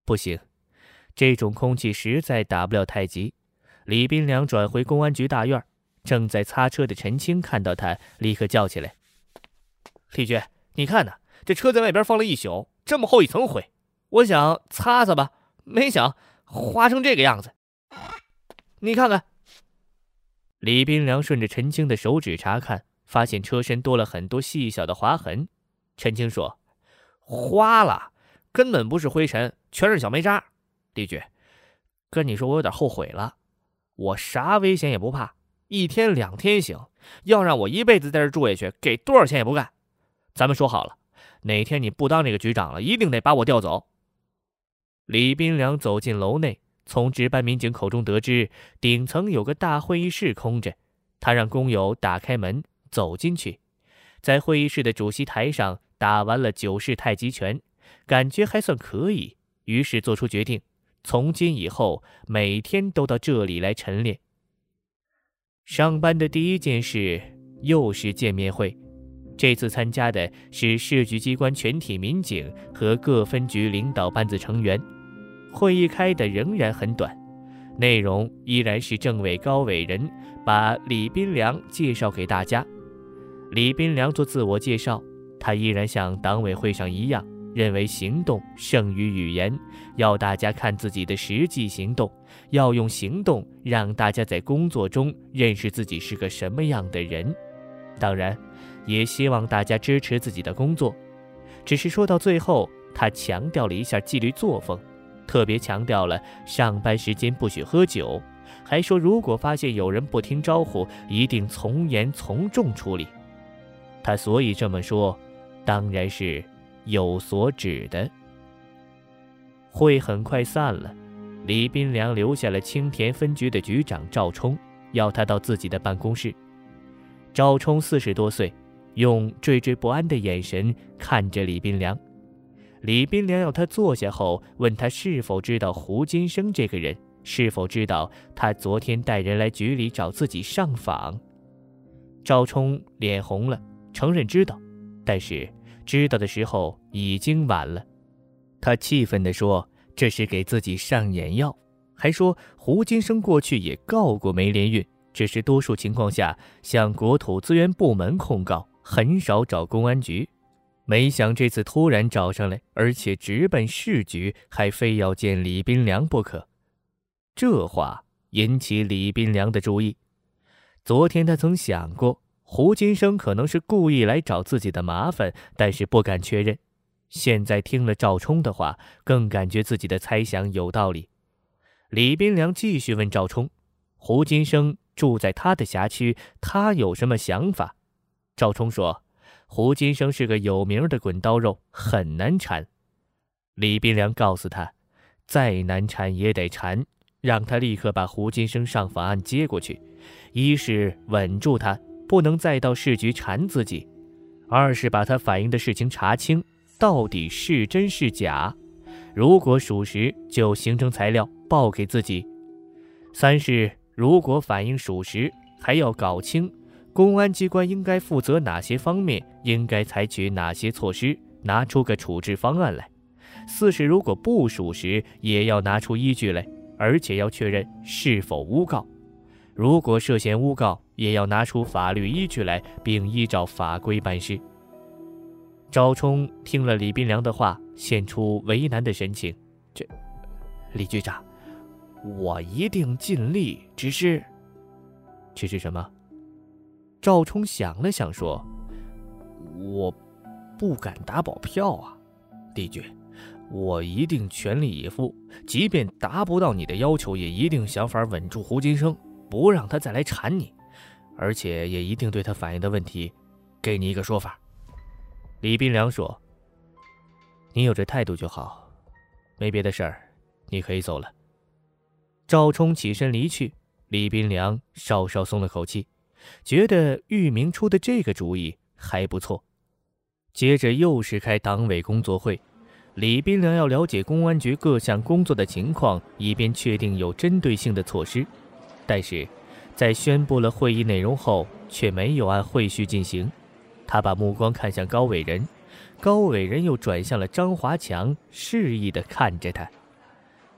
不行，这种空气实在打不了太极。李斌良转回公安局大院，正在擦车的陈清看到他，立刻叫起来：“李局，你看呐，这车在外边放了一宿，这么厚一层灰，我想擦擦吧，没想花成这个样子。你看看。”李斌良顺着陈清的手指查看，发现车身多了很多细小的划痕。陈清说：“花了，根本不是灰尘，全是小煤渣。李局，跟你说，我有点后悔了。我啥危险也不怕，1天2天行，要让我一辈子在这住下去，给多少钱也不干。咱们说好了，哪天你不当这个局长了，一定得把我调走。”李斌良走进楼内，从值班民警口中得知，顶层有个大会议室空着。他让工友打开门，走进去，在会议室的主席台上打完了9式太极拳，感觉还算可以，于是做出决定，从今以后每天都到这里来晨练。上班的第一件事又是见面会，这次参加的是市局机关全体民警和各分局领导班子成员。会议开得仍然很短，内容依然是政委高伟仁把李斌良介绍给大家。李斌良做自我介绍，他依然像党委会上一样，认为行动胜于语言，要大家看自己的实际行动，要用行动让大家在工作中认识自己是个什么样的人。当然，也希望大家支持自己的工作。只是说到最后，他强调了一下纪律作风，特别强调了上班时间不许喝酒，还说如果发现有人不听招呼，一定从严从重处理。他所以这么说，当然是有所指的。会很快散了，李斌良留下了青田分局的局长赵冲，要他到自己的办公室。赵冲40多岁，用惴惴不安的眼神看着李斌良。李斌良要他坐下后，问他是否知道胡金生这个人，是否知道他昨天带人来局里找自己上访。赵冲脸红了，承认知道，但是知道的时候已经晚了。他气愤地说这是给自己上眼药，还说胡金生过去也告过梅连运，只是多数情况下向国土资源部门控告，很少找公安局。没想这次突然找上来，而且直奔市局，还非要见李斌良不可。这话引起李斌良的注意。昨天他曾想过胡金生可能是故意来找自己的麻烦，但是不敢确认。现在听了赵冲的话，更感觉自己的猜想有道理。李斌良继续问赵冲，胡金生住在他的辖区，他有什么想法？赵冲说，胡金生是个有名的滚刀肉，很难缠。李斌良告诉他，再难缠也得缠，让他立刻把胡金生上访案接过去，一是稳住他，不能再到市局缠自己；二是把他反映的事情查清，到底是真是假，如果属实就形成材料报给自己；三是如果反映属实，还要搞清公安机关应该负责哪些方面，应该采取哪些措施，拿出个处置方案来；四是如果不属实，也要拿出依据来，而且要确认是否诬告。如果涉嫌诬告，也要拿出法律依据来，并依照法规办事。赵冲听了李斌良的话，现出为难的神情。李局长，我一定尽力，只是什么？赵冲想了想说，我不敢打保票啊，李局，我一定全力以赴，即便达不到你的要求，也一定想法稳住胡金生，不让他再来缠你，而且也一定对他反映的问题给你一个说法。李斌良说，你有这态度就好，没别的事儿，你可以走了。赵冲起身离去，李斌良稍稍松了口气，觉得玉明出的这个主意还不错。接着又是开党委工作会，李斌良要了解公安局各项工作的情况，以便确定有针对性的措施。但是在宣布了会议内容后，却没有按会序进行。他把目光看向高伟仁，高伟仁又转向了张华强，示意地看着他。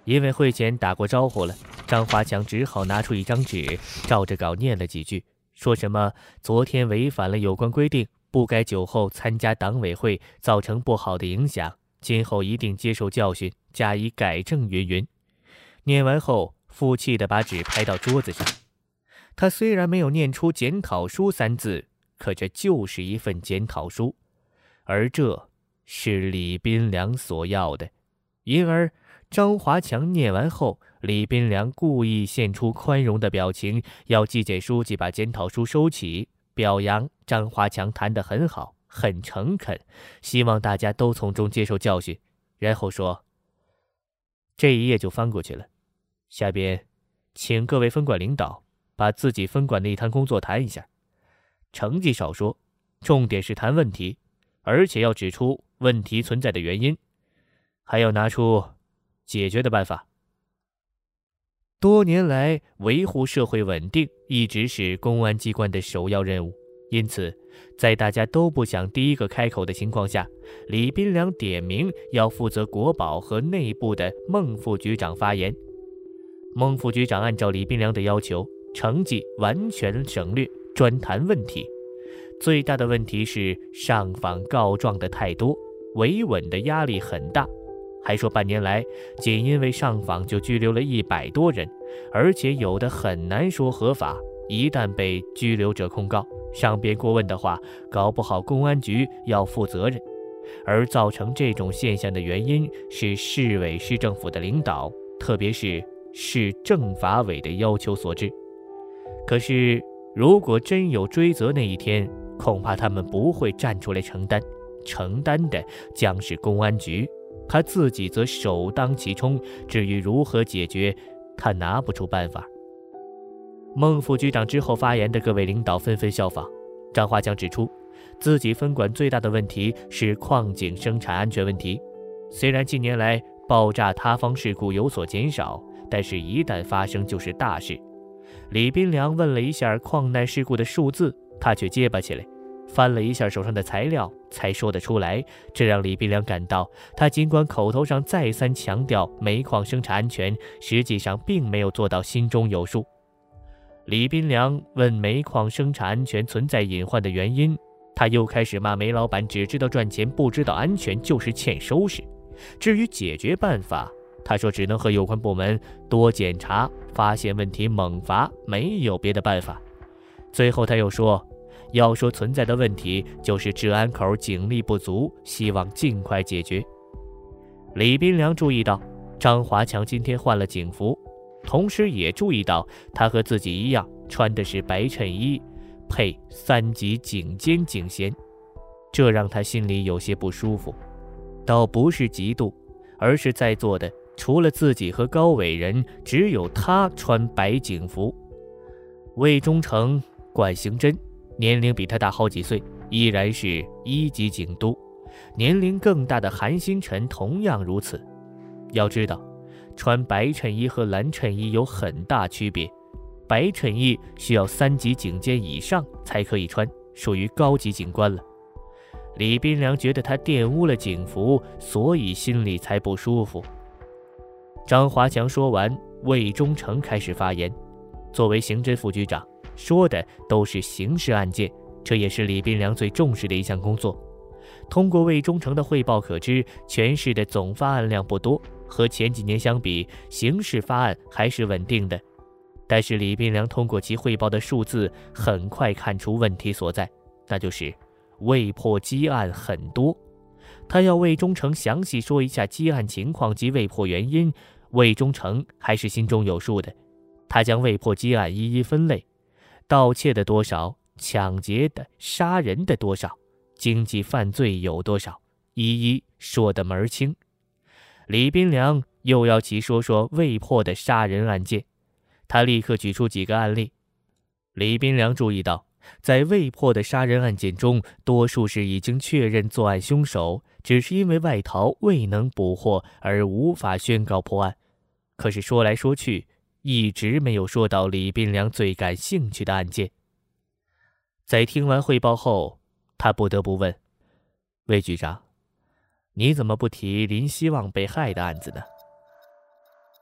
因为会前打过招呼了，张华强只好拿出一张纸，照着稿念了几句，说什么昨天违反了有关规定，不该酒后参加党委会，造成不好的影响，今后一定接受教训，加以改正云云。念完后，负气地把纸拍到桌子上。他虽然没有念出检讨书3字，可这就是一份检讨书，而这是李斌良所要的。因而张华强念完后，李斌良故意现出宽容的表情，要纪检书记把检讨书收起，表扬张华强谈得很好，很诚恳，希望大家都从中接受教训。然后说：“这一页就翻过去了，下边请各位分管领导把自己分管的一摊工作谈一下，成绩少说，重点是谈问题，而且要指出问题存在的原因，还要拿出解决的办法。”多年来，维护社会稳定一直是公安机关的首要任务，因此，在大家都不想第一个开口的情况下，李斌良点名要负责国保和内部的孟副局长发言。孟副局长按照李斌良的要求，成绩完全省略，专谈问题。最大的问题是上访告状的太多，维稳的压力很大。还说半年来，仅因为上访就拘留了100多人，而且有的很难说合法，一旦被拘留者控告，上边过问的话，搞不好公安局要负责任。而造成这种现象的原因是市委市政府的领导，特别是市政法委的要求所致。可是如果真有追责那一天，恐怕他们不会站出来承担的将是公安局，他自己则首当其冲，至于如何解决，他拿不出办法。孟副局长之后发言的各位领导纷纷效仿。张华强指出，自己分管最大的问题是矿井生产安全问题。虽然近年来爆炸塌方事故有所减少，但是一旦发生就是大事。李斌良问了一下矿难事故的数字，他却结巴起来，翻了一下手上的材料才说得出来，这让李斌良感到，他尽管口头上再三强调煤矿生产安全，实际上并没有做到心中有数。李斌良问煤矿生产安全存在隐患的原因，他又开始骂煤老板只知道赚钱不知道安全，就是欠收拾。至于解决办法，他说只能和有关部门多检查，发现问题猛罚，没有别的办法。最后他又说，要说存在的问题就是治安口警力不足，希望尽快解决。李斌良注意到张华强今天换了警服，同时也注意到他和自己一样穿的是白衬衣配3级警监警衔，这让他心里有些不舒服。倒不是嫉妒，而是在座的除了自己和高伟人，只有他穿白警服。魏忠诚、管刑侦年龄比他大好几岁，依然是1级警督。年龄更大的韩新辰同样如此。要知道，穿白衬衣和蓝衬衣有很大区别，白衬衣需要3级警监以上才可以穿，属于高级警官了。李斌良觉得他玷污了警服，所以心里才不舒服。张华强说完，魏忠诚开始发言。作为刑侦副局长，说的都是刑事案件，这也是李斌良最重视的一项工作。通过魏忠诚的汇报可知，全市的总发案量不多，和前几年相比，刑事发案还是稳定的。但是李斌良通过其汇报的数字，很快看出问题所在，那就是未破积案很多。他要魏忠诚详细说一下积案情况及未破原因，魏忠诚还是心中有数的。他将未破积案一一分类，盗窃的多少，抢劫的、杀人的多少，经济犯罪有多少，一一说得门儿清。李斌良又要其说说未破的杀人案件，他立刻举出几个案例。李斌良注意到，在未破的杀人案件中，多数是已经确认作案凶手，只是因为外逃未能捕获而无法宣告破案。可是说来说去，一直没有说到李斌良最感兴趣的案件。在听完汇报后，他不得不问，魏局长，你怎么不提林希望被害的案子呢？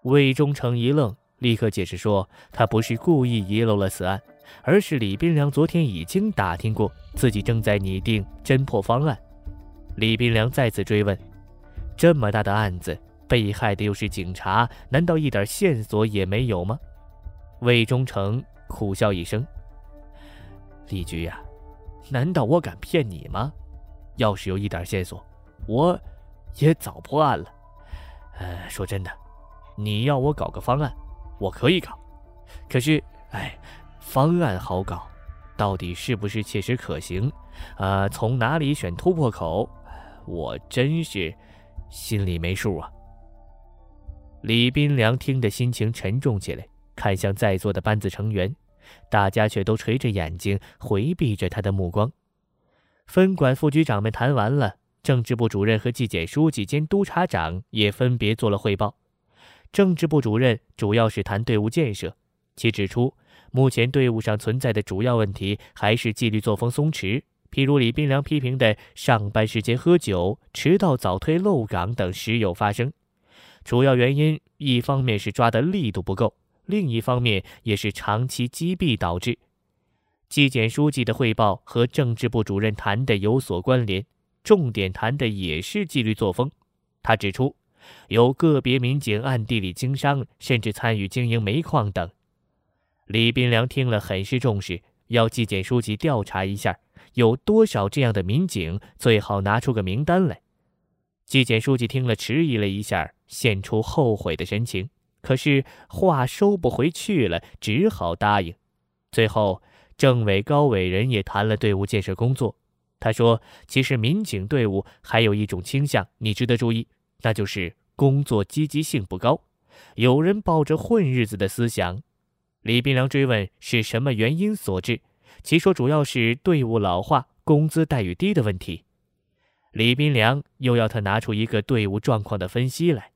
魏忠诚一愣，立刻解释说，他不是故意遗漏了此案，而是李斌良昨天已经打听过，自己正在拟定侦破方案。李斌良再次追问，这么大的案子，被害的又是警察，难道一点线索也没有吗？魏忠诚苦笑一声，李局呀，难道我敢骗你吗？要是有一点线索，我也早破案了。说真的，你要我搞个方案，我可以搞，可是方案好搞，到底是不是切实可行，从哪里选突破口，我真是心里没数啊。李斌良听得心情沉重起来，看向在座的班子成员，大家却都垂着眼睛回避着他的目光。分管副局长们谈完了，政治部主任和纪检书记兼督察长也分别做了汇报。政治部主任主要是谈队伍建设，其指出，目前队伍上存在的主要问题还是纪律作风松弛，譬如李斌良批评的上班时间喝酒、迟到早退漏岗等时有发生。主要原因一方面是抓的力度不够，另一方面也是长期积弊导致。纪检书记的汇报和政治部主任谈的有所关联，重点谈的也是纪律作风。他指出，有个别民警暗地里经商，甚至参与经营煤矿等。李斌良听了很是重视，要纪检书记调查一下，有多少这样的民警，最好拿出个名单来。纪检书记听了迟疑了一下，现出后悔的神情，可是话收不回去了，只好答应。最后政委高伟人也谈了队伍建设工作。他说，其实民警队伍还有一种倾向你值得注意，那就是工作积极性不高，有人抱着混日子的思想。李斌良追问是什么原因所致，其说主要是队伍老化、工资待遇低的问题。李斌良又要他拿出一个队伍状况的分析来。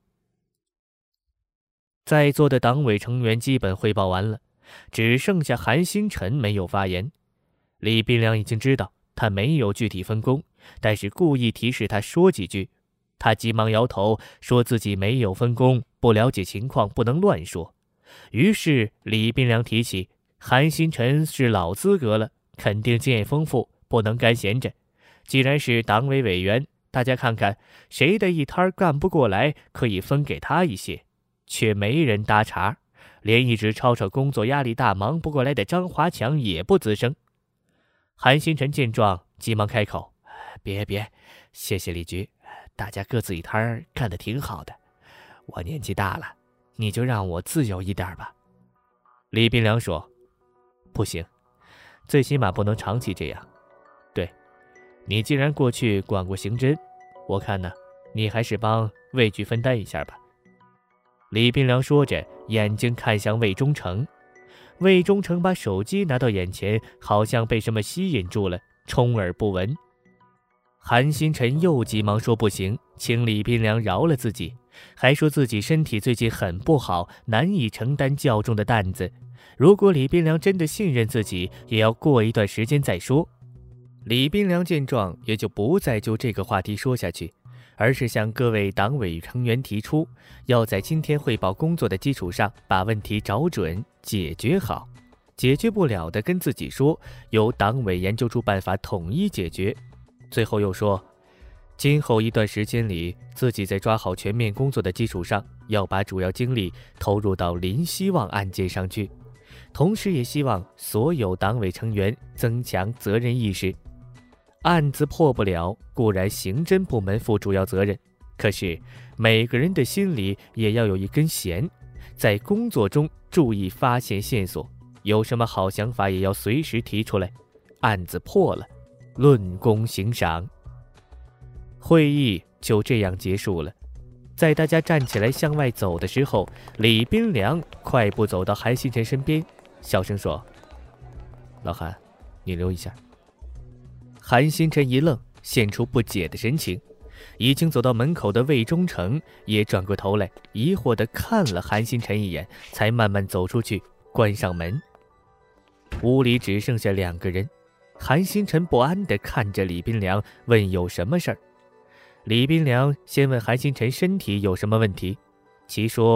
在座的党委成员基本汇报完了，只剩下韩新辰没有发言。李斌良已经知道他没有具体分工，但是故意提示他说几句。他急忙摇头，说自己没有分工，不了解情况，不能乱说。于是李斌良提起，韩新辰是老资格了，肯定经验丰富，不能干闲着。既然是党委委员，大家看看谁的一摊干不过来，可以分给他一些。却没人搭茬，连一直吵吵工作压力大忙不过来的张华强也不吱声。韩新辰见状，急忙开口：别，谢谢李局，大家各自一摊干得挺好的，我年纪大了，你就让我自由一点吧。李斌良说，不行，最起码不能长期这样。对，你既然过去管过刑侦，我看呢，你还是帮魏局分担一下吧。李斌良说着，眼睛看向魏忠诚。魏忠诚把手机拿到眼前，好像被什么吸引住了，充耳不闻。韩新辰又急忙说不行，请李斌良饶了自己，还说自己身体最近很不好，难以承担较重的担子。如果李斌良真的信任自己，也要过一段时间再说。李斌良见状，也就不再就这个话题说下去，而是向各位党委成员提出，要在今天汇报工作的基础上，把问题找准解决好，解决不了的跟自己说，由党委研究出办法统一解决。最后又说，今后一段时间里，自己在抓好全面工作的基础上，要把主要精力投入到林希望案件上去，同时也希望所有党委成员增强责任意识。案子破不了，固然刑侦部门负主要责任，可是每个人的心里也要有一根弦，在工作中注意发现线索，有什么好想法也要随时提出来。案子破了，论功行赏。会议就这样结束了。在大家站起来向外走的时候，李斌良快步走到韩新辰身边，小声说：老韩，你留一下。韩新辰一愣，现出不解的神情。已经走到门口的魏忠诚也转过头来，疑惑地看了韩新辰一眼，才慢慢走出去，关上门。屋里只剩下2个人。韩新辰不安地看着李斌良，问有什么事儿。李斌良先问韩新辰身体有什么问题，其说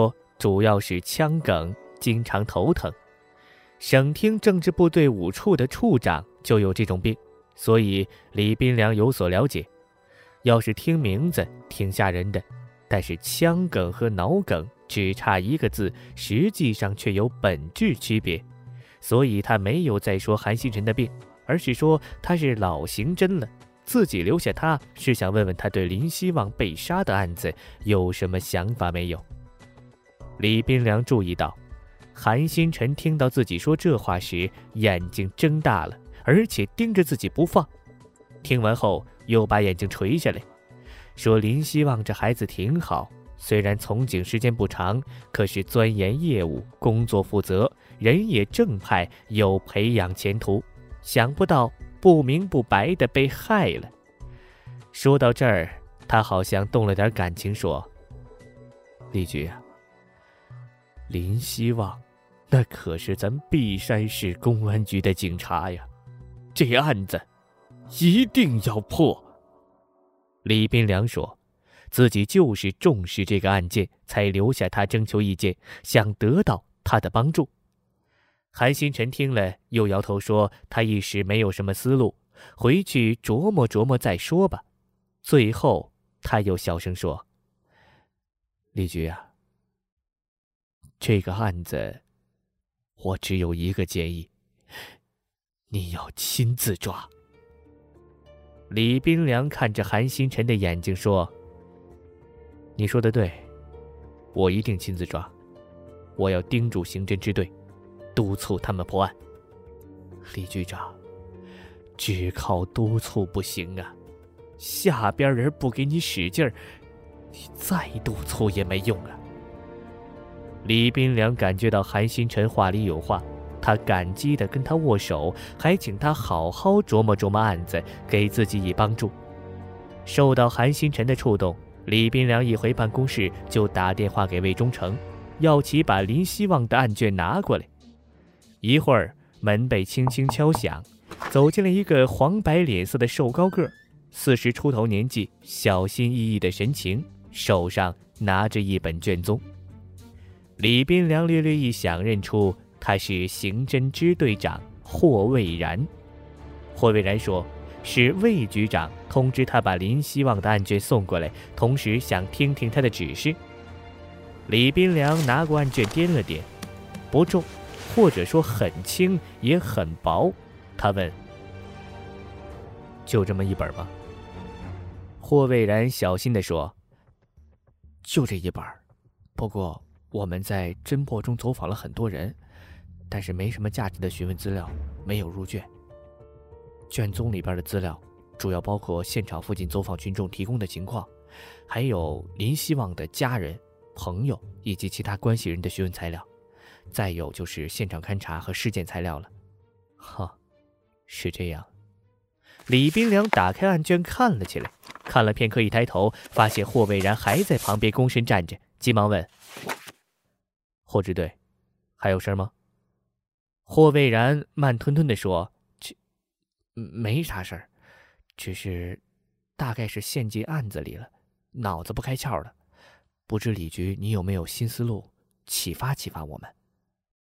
主要是腔梗，经常头疼。省厅政治部队5处的处长就有这种病，所以李斌良有所了解。要是听名字挺吓人的，但是腔梗和脑梗只差一个字，实际上却有本质区别，所以他没有再说韩星辰的病，而是说他是老刑侦了，自己留下他是想问问他对林希望被杀的案子有什么想法没有。李斌良注意到韩星辰听到自己说这话时眼睛睁大了，而且盯着自己不放，听完后又把眼睛垂下来，说林希望这孩子挺好，虽然从警时间不长，可是钻研业务，工作负责，人也正派，有培养前途，想不到不明不白的被害了。说到这儿，他好像动了点感情，说：李局啊，林希望那可是咱璧山市公安局的警察呀，这案子一定要破。李斌良说自己就是重视这个案件，才留下他征求意见，想得到他的帮助。韩星辰听了又摇头说他一时没有什么思路，回去琢磨琢磨再说吧。最后他又小声说：李局啊，这个案子我只有一个建议，你要亲自抓。李斌良看着韩星辰的眼睛说：你说的对，我一定亲自抓，我要盯住刑侦支队，督促他们破案。李局长，只靠督促不行啊，下边人不给你使劲儿，你再督促也没用啊。李斌良感觉到韩星辰话里有话，他感激地跟他握手，还请他好好琢磨琢磨案子，给自己以帮助。受到韩星辰的触动，李斌良一回办公室就打电话给魏忠诚，要其把林希望的案卷拿过来。一会儿门被轻轻敲响，走进了一个黄白脸色的瘦高个，40出头年纪，小心翼翼的神情，手上拿着一本卷宗。李斌良略略一想，认出他是刑侦支队长霍蔚然。霍蔚然说是魏局长通知他把林希望的案卷送过来，同时想听听他的指示。李斌良拿过案卷掂了掂，不重，或者说很轻也很薄。他问：就这么一本吗？霍蔚然小心地说：就这一本，不过我们在侦破中走访了很多人，但是没什么价值的询问资料没有入卷。卷宗里边的资料主要包括现场附近走访群众提供的情况，还有林希望的家人、朋友以及其他关系人的询问材料，再有就是现场勘查和尸检材料了。哈，是这样。李斌良打开案卷看了起来，看了片刻，一抬头发现霍蔚然还在旁边躬身站着，急忙问：霍支队，还有事吗？霍蔚然慢吞吞地说：没啥事儿，只是大概是陷进案子里了，脑子不开窍了。不知李局你有没有新思路，启发启发我们？